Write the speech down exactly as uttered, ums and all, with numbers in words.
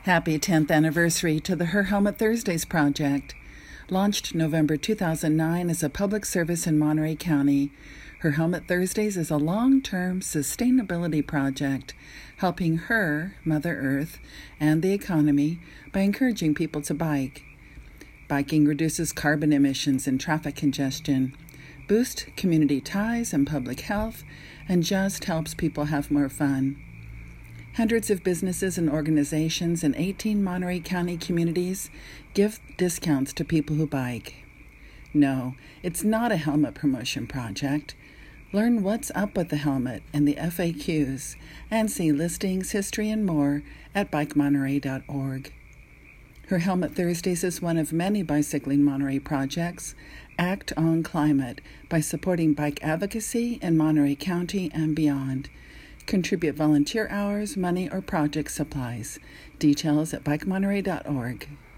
Happy tenth anniversary to the Her Helmet Thursdays project. Launched November two thousand nine as a public service in Monterey County, Her Helmet Thursdays is a long-term sustainability project helping her, Mother Earth, and the economy by encouraging people to bike. Biking reduces carbon emissions and traffic congestion, boosts community ties and public health, and just helps people have more fun. Hundreds of businesses and organizations in eighteen Monterey County communities give discounts to people who bike. No, it's not a helmet promotion project. Learn what's up with the helmet and the F A Qs, and see listings, history, and more at bike monterey dot org. Her Helmet Thursdays is one of many Bicycling Monterey projects. Act on climate by supporting bike advocacy in Monterey County and beyond. Contribute volunteer hours, money, or project supplies. Details at bike monterey dot org.